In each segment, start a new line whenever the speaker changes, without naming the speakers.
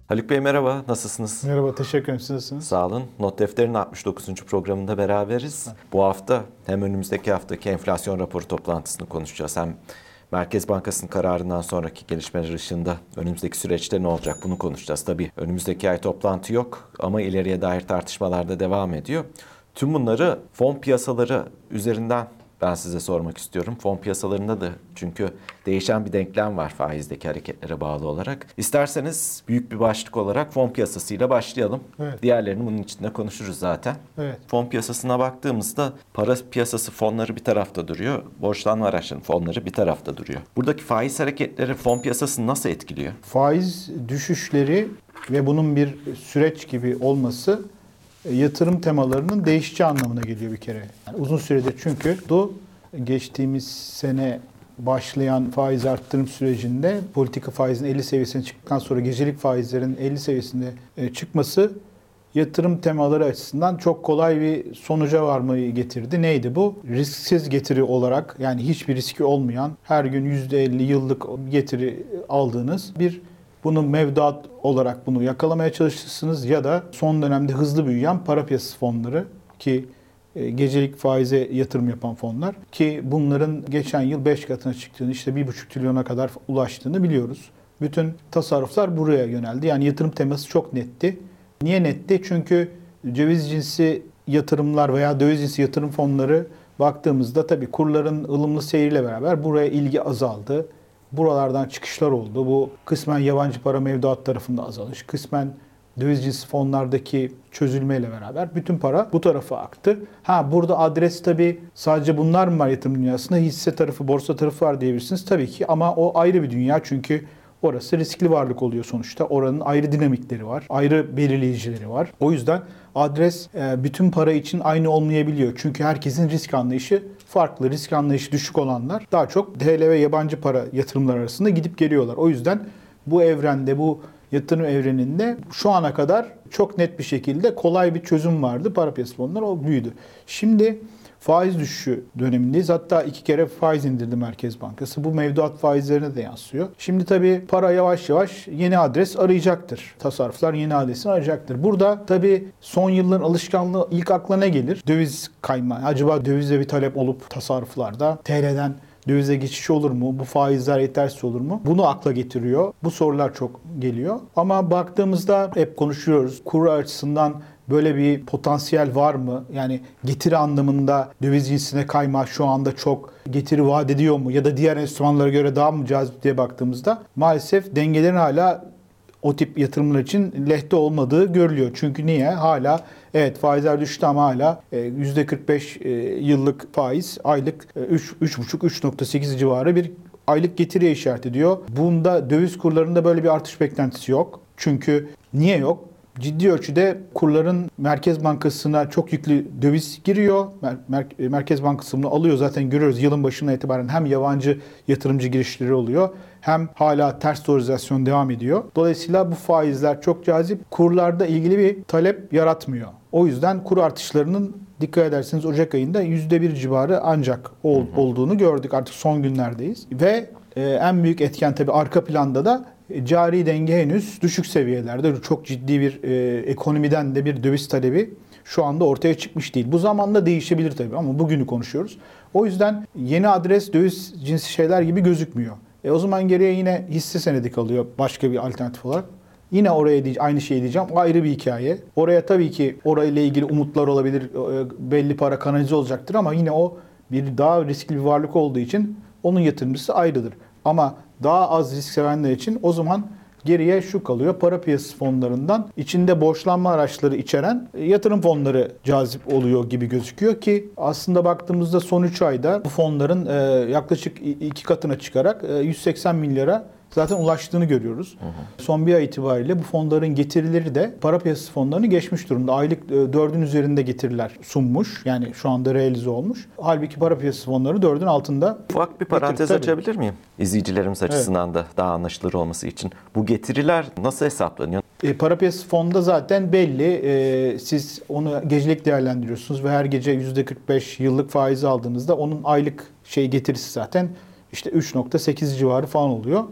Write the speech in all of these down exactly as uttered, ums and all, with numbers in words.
Haluk Bey merhaba, nasılsınız?
Merhaba, teşekkür ederim. Siz nasılsınız?
Sağ olun. Not Defteri'nin altmış dokuzuncu programında beraberiz. Bu hafta hem önümüzdeki haftaki enflasyon raporu toplantısını konuşacağız. Hem Merkez Bankası'nın kararından sonraki gelişmeler ışığında önümüzdeki süreçte ne olacak bunu konuşacağız. Tabii önümüzdeki ay toplantı yok ama ileriye dair tartışmalar da devam ediyor. Tüm bunları fon piyasaları üzerinden ben size sormak istiyorum. Fon piyasalarında da çünkü değişen bir denklem var faizdeki hareketlere bağlı olarak. İsterseniz büyük bir başlık olarak fon piyasasıyla başlayalım.
Evet.
Diğerlerini bunun içinde konuşuruz zaten.
Evet.
Fon piyasasına baktığımızda para piyasası fonları bir tarafta duruyor. Borçlanma araçlarının fonları bir tarafta duruyor. Buradaki faiz hareketleri fon piyasasını nasıl etkiliyor?
Faiz düşüşleri ve bunun bir süreç gibi olması yatırım temalarının değişeceği anlamına geliyor bir kere. Yani uzun süredir çünkü bu geçtiğimiz sene başlayan faiz arttırım sürecinde politika faizinin elli seviyesine çıktıktan sonra gecelik faizlerin elli seviyesinde çıkması yatırım temaları açısından çok kolay bir sonuca varmayı getirdi. Neydi bu? Risksiz getiri olarak, yani hiçbir riski olmayan, her gün yüzde elli yıllık getiri aldığınız bir, bunu mevduat olarak bunu yakalamaya çalışırsınız ya da son dönemde hızlı büyüyen para piyasası fonları ki gecelik faize yatırım yapan fonlar ki bunların geçen yıl beş katına çıktığını, işte bir buçuk trilyona kadar ulaştığını biliyoruz. Bütün tasarruflar buraya yöneldi. Yani yatırım teması çok netti. Niye netti? Çünkü döviz cinsi yatırımlar veya döviz cinsi yatırım fonları baktığımızda tabii kurların ılımlı seyriyle beraber buraya ilgi azaldı. Buralardan çıkışlar oldu. Bu kısmen yabancı para mevduat tarafında azalış, kısmen döviz cinsi fonlardaki çözülmeyle beraber bütün para bu tarafa aktı. Ha burada adres tabii sadece bunlar mı var yatırım dünyasında? Hisse tarafı, borsa tarafı var diyebilirsiniz. Tabii ki ama o ayrı bir dünya çünkü orası riskli varlık oluyor sonuçta. Oranın ayrı dinamikleri var, ayrı belirleyicileri var. O yüzden adres bütün para için aynı olmayabiliyor. Çünkü herkesin risk anlayışı farklı. Risk anlayışı düşük olanlar daha çok T L ve yabancı para yatırımlar arasında gidip geliyorlar. O yüzden bu evrende, bu yatırım evreninde şu ana kadar çok net bir şekilde kolay bir çözüm vardı. Para piyasası fonları o büyüdü. Şimdi faiz düşüşü dönemindeyiz. Hatta iki kere faiz indirdi Merkez Bankası. Bu mevduat faizlerine de yansıyor. Şimdi tabii para yavaş yavaş yeni adres arayacaktır. Tasarruflar yeni adresini arayacaktır. Burada tabii son yılların alışkanlığı ilk akla ne gelir? Döviz kayma. Acaba dövize bir talep olup tasarruflarda T L'den dövize geçiş olur mu? Bu faizler yetersiz olur mu? Bunu akla getiriyor. Bu sorular çok geliyor. Ama baktığımızda hep konuşuyoruz. Kur açısından böyle bir potansiyel var mı? Yani getiri anlamında döviz cinsine kayma şu anda çok getiri vaat ediyor mu? Ya da diğer enstrümanlara göre daha mı cazip diye baktığımızda maalesef dengelerin hala o tip yatırımlar için lehte olmadığı görülüyor. Çünkü niye? Hala evet faizler düştü ama hala yüzde kırk beş yıllık faiz aylık üç üç buçuk üç nokta sekiz civarı bir aylık getiriye işaret ediyor. Bunda döviz kurlarında böyle bir artış beklentisi yok. Çünkü niye yok? Ciddi ölçüde kurların Merkez Bankası'na çok yüklü döviz giriyor. Mer- Merkez Bankası bunu alıyor, zaten görüyoruz yılın başından itibaren hem yabancı yatırımcı girişleri oluyor hem hala ters dolarizasyon devam ediyor. Dolayısıyla bu faizler çok cazip. Kurlarda ilgili bir talep yaratmıyor. O yüzden kur artışlarının dikkat ederseniz Ocak ayında yüzde bir civarı ancak ol, olduğunu gördük. Artık son günlerdeyiz. Ve e, en büyük etken tabii arka planda da cari denge henüz düşük seviyelerde. Çok ciddi bir e, ekonomiden de bir döviz talebi şu anda ortaya çıkmış değil. Bu zamanla değişebilir tabii ama bugünü konuşuyoruz. O yüzden yeni adres döviz cinsi şeyler gibi gözükmüyor. E o zaman geriye yine hisse senedi kalıyor başka bir alternatif olarak. Yine oraya diye, aynı şeyi diyeceğim. O ayrı bir hikaye. Oraya tabii ki orayla ilgili umutlar olabilir. Belli para kanalize olacaktır ama yine o bir daha riskli bir varlık olduğu için onun yatırımcısı ayrıdır. Ama daha az risk sevenler için o zaman geriye şu kalıyor. Para piyasası fonlarından içinde borçlanma araçları içeren yatırım fonları cazip oluyor gibi gözüküyor ki aslında baktığımızda son üç ayda bu fonların yaklaşık iki katına çıkarak yüz seksen milyara zaten ulaştığını görüyoruz. Hı hı. Son bir ay itibariyle bu fonların getirileri de para piyasası fonlarını geçmiş durumda. Aylık dördün üzerinde getiriler sunmuş. Yani şu anda realize olmuş. Halbuki para piyasası fonları dördün altında.
Ufak bir parantez
getir,
açabilir miyim? İzleyicilerimiz açısından evet. da daha anlaşılır olması için. Bu getiriler nasıl hesaplanıyor?
E, para piyasası fonda zaten belli. E, siz onu gecelik değerlendiriyorsunuz ve her gece yüzde kırk beş yıllık faizi aldığınızda onun aylık şey getirisi zaten işte üç nokta sekiz civarı falan oluyor.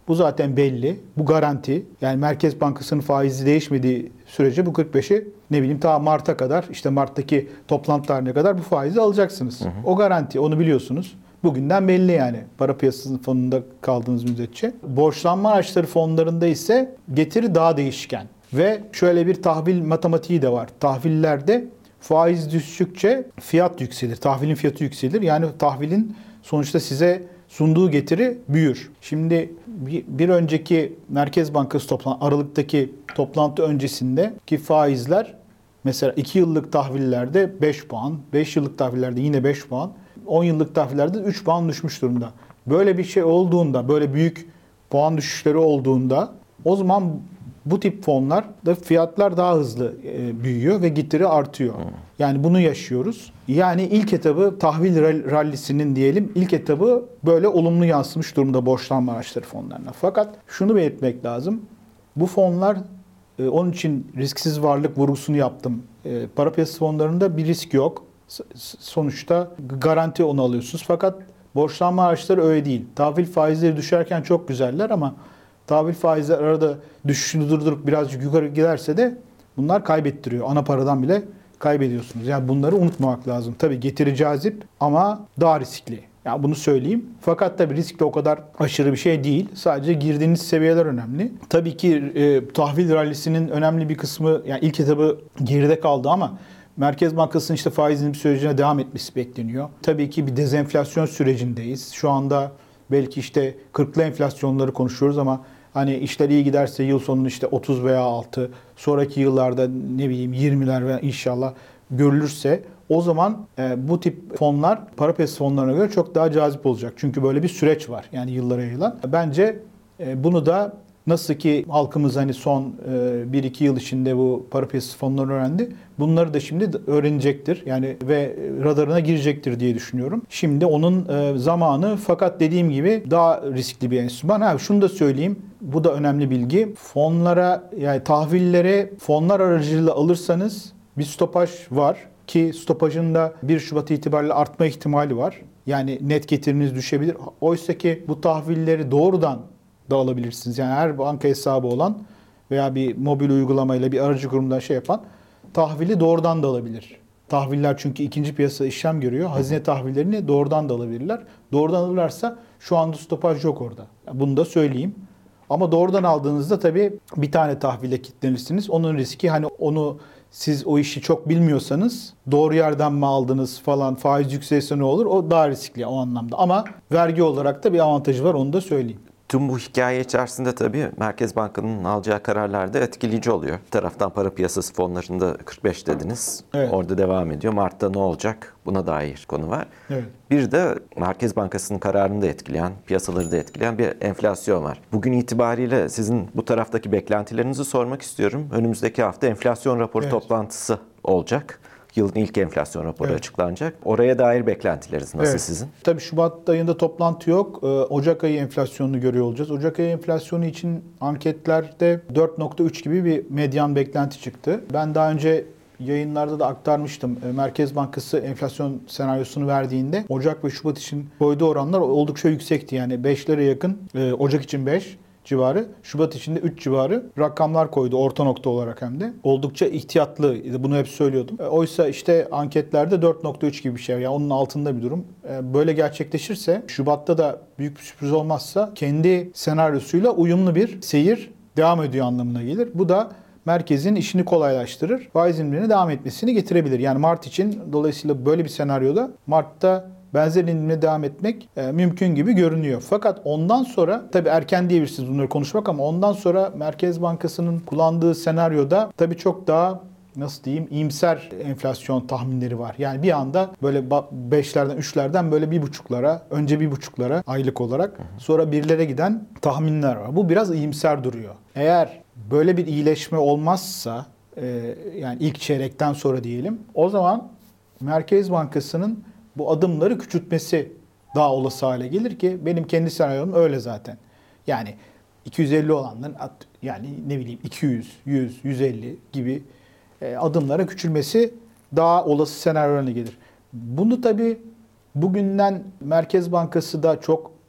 Bu zaten belli. Bu garanti. Yani Merkez Bankası'nın faizi değişmediği sürece bu kırk beşi ne bileyim ta Mart'a kadar, işte Mart'taki toplantı tarihine kadar bu faizi alacaksınız. Hı hı. O garanti, onu biliyorsunuz. Bugünden belli yani. Para piyasasının fonunda kaldığınız müddetçe. Borçlanma araçları fonlarında ise getiri daha değişken. Ve şöyle bir tahvil matematiği de var. Tahvillerde faiz düştükçe fiyat yükselir. Tahvilin fiyatı yükselir. Yani tahvilin sonuçta size sunduğu getiri büyür. Şimdi bir önceki Merkez Bankası toplantı, Aralık'taki toplantı öncesindeki faizler mesela iki yıllık tahvillerde beş puan, beş yıllık tahvillerde yine beş puan, on yıllık tahvillerde üç puan düşmüş durumda. Böyle bir şey olduğunda, böyle büyük puan düşüşleri olduğunda o zaman bu tip fonlarda fiyatlar daha hızlı e, büyüyor ve getiri artıyor. Hmm. Yani bunu yaşıyoruz. Yani ilk etabı tahvil rallisinin diyelim ilk etabı böyle olumlu yansımış durumda borçlanma araçları fonlarına. Fakat şunu belirtmek lazım. Bu fonlar e, onun için risksiz varlık vurgusunu yaptım. E, para piyasası fonlarında bir risk yok. S- sonuçta garanti onu alıyorsunuz. Fakat borçlanma araçları öyle değil. Tahvil faizleri düşerken çok güzeller ama tahvil faizler arada düşüşünü durdurup birazcık yukarı giderse de bunlar kaybettiriyor. Ana paradan bile kaybediyorsunuz. Yani bunları unutmamak lazım. Tabii getiri cazip ama daha riskli. Yani bunu söyleyeyim. Fakat tabii risk de o kadar aşırı bir şey değil. Sadece girdiğiniz seviyeler önemli. Tabii ki e, tahvil rallisinin önemli bir kısmı, yani ilk etabı geride kaldı ama Merkez Bankası'nın işte faiz indirim sürecine devam etmesi bekleniyor. Tabii ki bir dezenflasyon sürecindeyiz. Şu anda belki işte kırklı enflasyonları konuşuyoruz ama hani işler iyi giderse yıl sonunda işte otuz veya altı, sonraki yıllarda ne bileyim yirmiler ve inşallah görülürse o zaman e, bu tip fonlar para piyasası fonlarına göre çok daha cazip olacak. Çünkü böyle bir süreç var yani yıllara yayılan. Bence e, bunu da nasıl ki halkımız hani son e, bir iki yıl içinde bu para piyasası fonlarını öğrendi. Bunları da şimdi öğrenecektir. Yani ve radarına girecektir diye düşünüyorum. Şimdi onun e, zamanı, fakat dediğim gibi daha riskli bir enstrüman. Ha, şunu da söyleyeyim. Bu da önemli bilgi. Fonlara, yani tahvillere fonlar aracılığıyla alırsanız bir stopaj var ki stopajın da bir Şubat itibariyle artma ihtimali var. Yani net getiriniz düşebilir. Oysa ki bu tahvilleri doğrudan da alabilirsiniz. Yani her banka hesabı olan veya bir mobil uygulamayla bir aracı kurumdan şey yapan tahvili doğrudan da alabilir. Tahviller çünkü ikinci piyasa işlem görüyor. Hazine tahvillerini doğrudan da alabilirler. Doğrudan alırlarsa şu anda stopaj yok orada. Bunu da söyleyeyim. Ama doğrudan aldığınızda tabii bir tane tahvile kilitlenirsiniz. Onun riski, hani onu siz o işi çok bilmiyorsanız doğru yerden mi aldınız falan, faiz yükselirse ne olur? O daha riskli o anlamda. Ama vergi olarak da bir avantajı var, onu da söyleyeyim.
Tüm bu hikaye içerisinde tabii Merkez Banka'nın alacağı kararlar da etkileyici oluyor. Bir taraftan para piyasası fonlarında kırk beş dediniz. Evet. Orada devam ediyor. Mart'ta ne olacak? Buna dair konu var. Evet. Bir de Merkez Bankası'nın kararını da etkileyen, piyasaları da etkileyen bir enflasyon var. Bugün itibariyle sizin bu taraftaki beklentilerinizi sormak istiyorum. Önümüzdeki hafta enflasyon raporu evet. toplantısı olacak. Yılın ilk enflasyon raporu evet. açıklanacak. Oraya dair beklentileriniz nasıl evet. sizin?
Tabii Şubat ayında toplantı yok. Ocak ayı enflasyonunu görüyor olacağız. Ocak ayı enflasyonu için anketlerde dört nokta üç gibi bir medyan beklenti çıktı. Ben daha önce yayınlarda da aktarmıştım. Merkez Bankası enflasyon senaryosunu verdiğinde Ocak ve Şubat için koyduğu oranlar oldukça yüksekti. Yani beşlere yakın, Ocak için beş civarı, Şubat içinde üç civarı rakamlar koydu orta nokta olarak hem de. Oldukça ihtiyatlı. Bunu hep söylüyordum. Oysa işte anketlerde dört nokta üç gibi bir şey. Yani onun altında bir durum. Böyle gerçekleşirse, Şubat'ta da büyük bir sürpriz olmazsa kendi senaryosuyla uyumlu bir seyir devam ediyor anlamına gelir. Bu da merkezin işini kolaylaştırır. Faiz indirimlerine devam etmesini getirebilir. Yani Mart için dolayısıyla böyle bir senaryoda Mart'ta benzer indirimle devam etmek e, mümkün gibi görünüyor. Fakat ondan sonra, tabii erken diyebilirsiniz bunları konuşmak ama ondan sonra Merkez Bankası'nın kullandığı senaryoda tabii çok daha, nasıl diyeyim, iyimser enflasyon tahminleri var. Yani bir anda böyle beşlerden, üçlerden böyle bir buçuklara, önce bir buçuklara aylık olarak, sonra birlere giden tahminler var. Bu biraz iyimser duruyor. Eğer böyle bir iyileşme olmazsa, e, yani ilk çeyrekten sonra diyelim, o zaman Merkez Bankası'nın bu adımları küçültmesi daha olası hale gelir ki benim kendi senaryom öyle zaten. Yani iki yüz elli olanların yani ne bileyim iki yüz, yüz, yüz elli gibi adımlara küçülmesi daha olası senaryo haline gelir. Bunu tabii bugünden Merkez Bankası da çok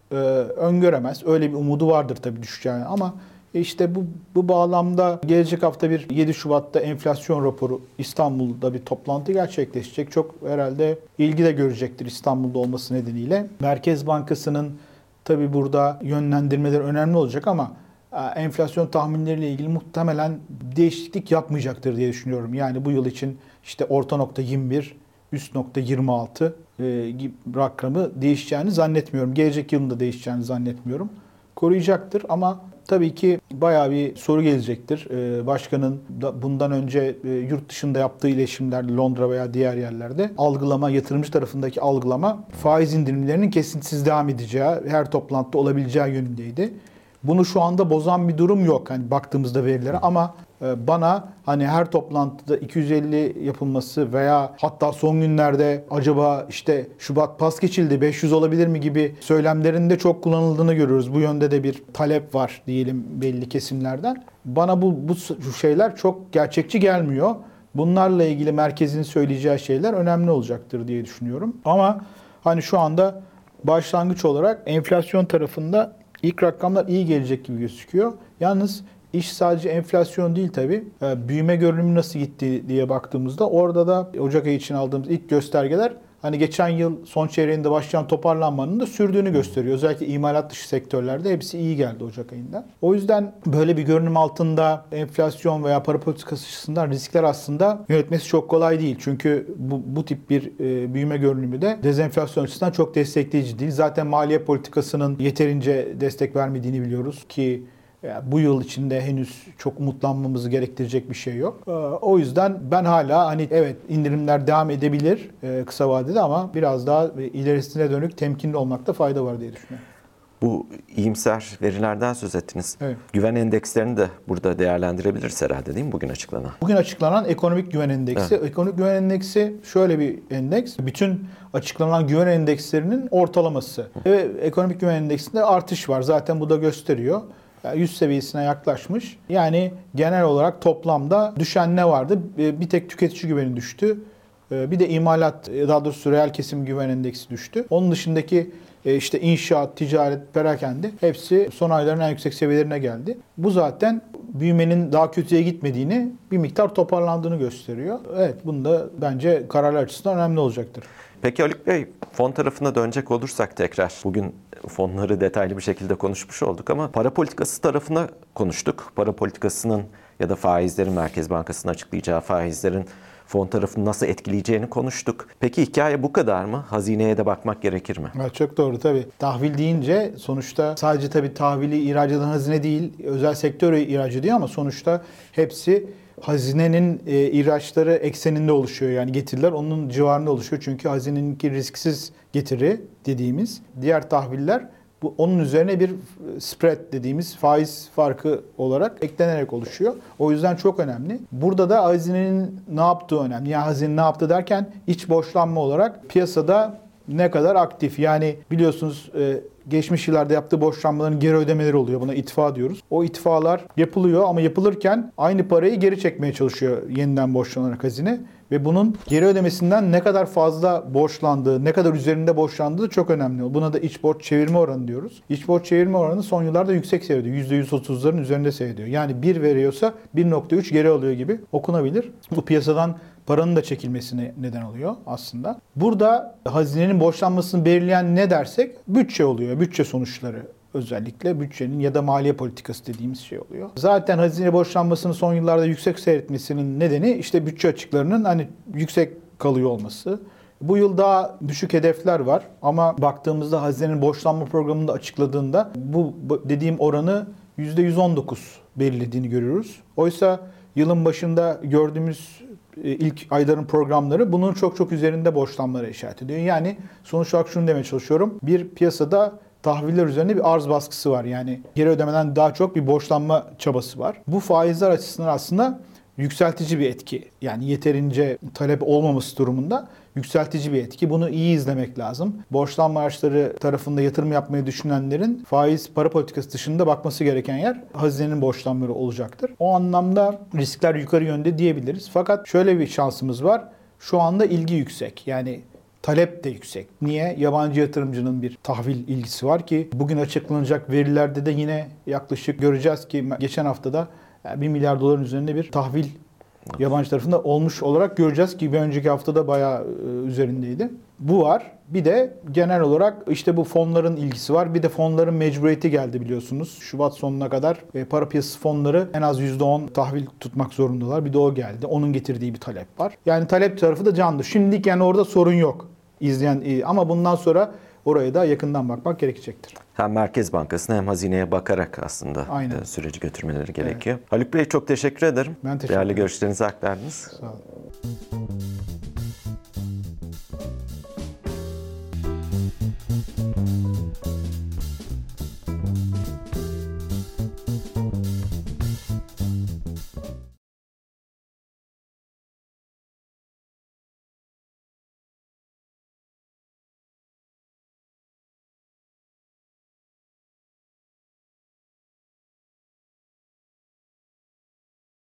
e, öngöremez. Öyle bir umudu vardır tabii düşeceğini ama işte bu, bu bağlamda gelecek hafta bir yedi Şubat'ta enflasyon raporu İstanbul'da bir toplantı gerçekleşecek. Çok herhalde ilgi de görecektir İstanbul'da olması nedeniyle. Merkez Bankası'nın tabii burada yönlendirmeleri önemli olacak ama enflasyon tahminleriyle ilgili muhtemelen değişiklik yapmayacaktır diye düşünüyorum. Yani bu yıl için işte orta nokta yirmi bir, üst nokta yirmi altı e, gibi rakamı değişeceğini zannetmiyorum. Gelecek yılında değişeceğini zannetmiyorum. Koruyacaktır ama tabii ki bayağı bir soru gelecektir. Ee, başkanın da bundan önce e, yurt dışında yaptığı iletişimlerde Londra veya diğer yerlerde algılama, yatırımcı tarafındaki algılama faiz indirimlerinin kesintisiz devam edeceği, her toplantıda olabileceği yönündeydi. Bunu şu anda bozan bir durum yok hani baktığımızda verilere ama bana hani her toplantıda iki yüz elli yapılması veya hatta son günlerde acaba işte Şubat pas geçildi beş yüz olabilir mi gibi söylemlerin de çok kullanıldığını görüyoruz. Bu yönde de bir talep var diyelim belli kesimlerden. Bana bu, bu şeyler çok gerçekçi gelmiyor. Bunlarla ilgili merkezin söyleyeceği şeyler önemli olacaktır diye düşünüyorum. Ama hani şu anda başlangıç olarak enflasyon tarafında ilk rakamlar iyi gelecek gibi gözüküyor. Yalnız İş sadece enflasyon değil tabii. Büyüme görünümü nasıl gitti diye baktığımızda orada da Ocak ayı için aldığımız ilk göstergeler hani geçen yıl son çeyreğinde başlayan toparlanmanın da sürdüğünü gösteriyor. Özellikle imalat dışı sektörlerde hepsi iyi geldi Ocak ayında. O yüzden böyle bir görünüm altında enflasyon veya para politikası açısından riskler aslında yönetmesi çok kolay değil. Çünkü bu, bu tip bir e, büyüme görünümü de dezenflasyon açısından çok destekleyici değil. Zaten maliye politikasının yeterince destek vermediğini biliyoruz ki yani bu yıl içinde henüz çok umutlanmamızı gerektirecek bir şey yok. O yüzden ben hala hani evet indirimler devam edebilir kısa vadede ama biraz daha ilerisine dönük temkinli olmakta fayda var diye düşünüyorum.
Bu iyimser verilerden söz ettiniz.
Evet.
Güven endekslerini de burada değerlendirebiliriz herhalde değil mi bugün açıklanan?
Bugün açıklanan ekonomik güven endeksi.
Evet.
Ekonomik güven endeksi şöyle bir endeks. Bütün açıklanan güven endekslerinin ortalaması. Ve ekonomik güven endeksinde artış var. Zaten bu da gösteriyor. yüz seviyesine yaklaşmış. Yani genel olarak toplamda düşen ne vardı? Bir tek tüketici güveni düştü. Bir de imalat, daha doğrusu reel kesim güven endeksi düştü. Onun dışındaki işte inşaat, ticaret, perakende hepsi son ayların en yüksek seviyelerine geldi. Bu zaten büyümenin daha kötüye gitmediğini, bir miktar toparlandığını gösteriyor. Evet, bunu da bence kararlar açısından önemli olacaktır.
Peki Haluk Bey, fon tarafına dönecek olursak tekrar, bugün fonları detaylı bir şekilde konuşmuş olduk ama para politikası tarafına konuştuk. Para politikasının ya da faizlerin, Merkez Bankası'nın açıklayacağı faizlerin fon tarafını nasıl etkileyeceğini konuştuk. Peki hikaye bu kadar mı? Hazineye de bakmak gerekir mi?
Evet, çok doğru tabii. Tahvil deyince sonuçta sadece tabii tahvili ihraç eden hazine değil, özel sektör ihraç ediyor ama sonuçta hepsi hazinenin e, ihraçları ekseninde oluşuyor. Yani getiriler onun civarında oluşuyor. Çünkü hazineninki risksiz getiri dediğimiz diğer tahviller bu onun üzerine bir spread dediğimiz faiz farkı olarak eklenerek oluşuyor. O yüzden çok önemli. Burada da hazinenin ne yaptığı önemli. Yani hazine ne yaptı derken iç borçlanma olarak piyasada ne kadar aktif. Yani biliyorsunuz e, geçmiş yıllarda yaptığı borçlanmaların geri ödemeleri oluyor. Buna itfa diyoruz. O itfalar yapılıyor ama yapılırken aynı parayı geri çekmeye çalışıyor yeniden borçlanarak hazine. Ve bunun geri ödemesinden ne kadar fazla borçlandığı, ne kadar üzerinde borçlandığı çok önemli. Buna da iç borç çevirme oranı diyoruz. İç borç çevirme oranı son yıllarda yüksek seyrediyor. yüzde yüz otuzların üzerinde seyrediyor. Yani bir veriyorsa bir nokta üç geri alıyor gibi okunabilir. Bu piyasadan paranın da çekilmesine neden oluyor aslında. Burada hazinenin borçlanmasını belirleyen ne dersek bütçe oluyor. Bütçe sonuçları. Özellikle bütçenin ya da maliye politikası dediğimiz şey oluyor. Zaten hazine borçlanmasının son yıllarda yüksek seyretmesinin nedeni işte bütçe açıklarının hani yüksek kalıyor olması. Bu yıl daha düşük hedefler var ama baktığımızda hazinenin borçlanma programında açıkladığında bu dediğim oranı yüzde yüz on dokuz belirlediğini görüyoruz. Oysa yılın başında gördüğümüz ilk ayların programları bunun çok çok üzerinde borçlanmalara işaret ediyor. Yani sonuç olarak şunu demeye çalışıyorum. Bir piyasada tahviller üzerinde bir arz baskısı var. Yani geri ödemeden daha çok bir borçlanma çabası var. Bu faizler açısından aslında yükseltici bir etki. Yani yeterince talep olmaması durumunda yükseltici bir etki. Bunu iyi izlemek lazım. Borçlanma araçları tarafında yatırım yapmayı düşünenlerin faiz para politikası dışında bakması gereken yer hazinenin borçlanmaları olacaktır. O anlamda riskler yukarı yönde diyebiliriz. Fakat şöyle bir şansımız var. Şu anda ilgi yüksek. Yani Talep de yüksek. Niye? Yabancı yatırımcının bir tahvil ilgisi var ki bugün açıklanacak verilerde de yine yaklaşık göreceğiz ki geçen haftada bir milyar doların üzerinde bir tahvil yabancı tarafında olmuş olarak göreceğiz ki bir önceki haftada bayağı üzerindeydi. Bu var. Bir de genel olarak işte bu fonların ilgisi var. Bir de fonların mecburiyeti geldi biliyorsunuz. Şubat sonuna kadar para piyasası fonları en az yüzde on tahvil tutmak zorundalar. Bir de o geldi. Onun getirdiği bir talep var. Yani talep tarafı da canlı. Şimdilik yani orada sorun yok. İzleyen iyi. Ama bundan sonra oraya da yakından bakmak gerekecektir.
Hem Merkez Bankası'na hem hazineye bakarak aslında
Aynen.
süreci götürmeleri gerekiyor. Evet. Haluk Bey çok teşekkür ederim.
Ben teşekkür
Değerli
ederim.
görüşlerinizi aktardınız.
Sağ olun.